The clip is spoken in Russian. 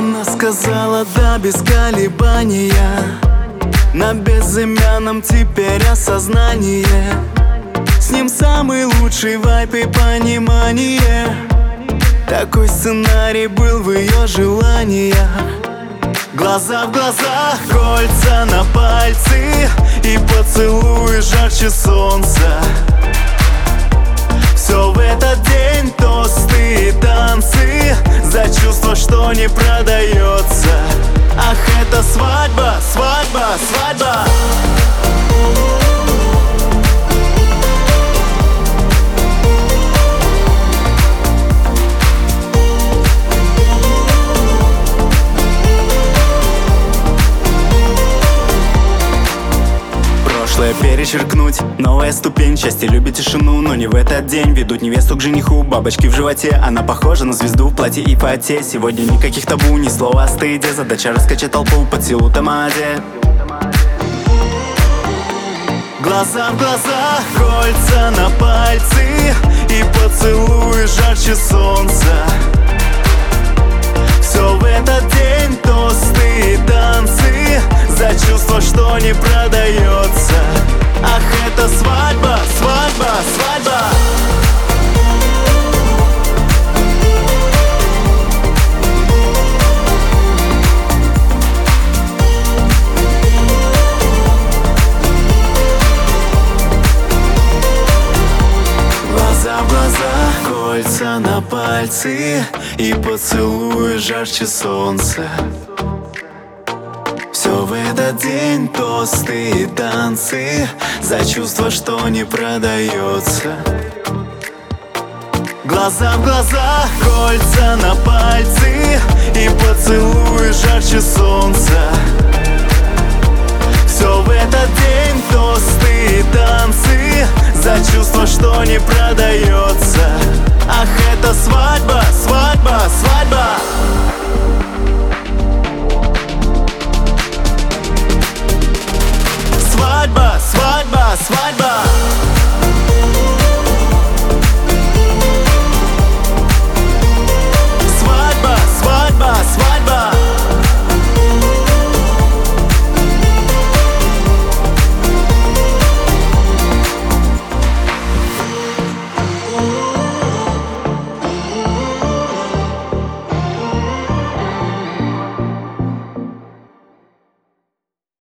Она сказала да без колебания. На безымянном теперь осознание. С ним самый лучший вайб и понимание. Такой сценарий был в ее желаниях. Глаза в глаза, кольца на пальцы и поцелуй жарче солнца. Все в этот день тосты и танцы за чувство, что не продается. Ах, это свадьба, свадьба, свадьба. Прошлое перечеркнуть, новая ступень. Счастье любит тишину, но не в этот день. Ведут невесту к жениху, бабочки в животе. Она похожа на звезду в платье и фате. Сегодня никаких табу, ни слова о стыде. Задача раскачать толпу под силу тамаде. Глаза в глаза, кольца на пальцы и поцелуй жарче солнца. Все в этот день тосты и танцы за чувство, что не продается. Ах, это свадьба, свадьба, свадьба. Глаза в глаза, кольца на пальцы и поцелуй жарче солнца. Все в этот день тосты и танцы за чувство, что не продается. Глаза в глаза, кольца на пальцы и поцелуй жарче солнца. Все в этот день тосты и танцы за чувство, что не продается.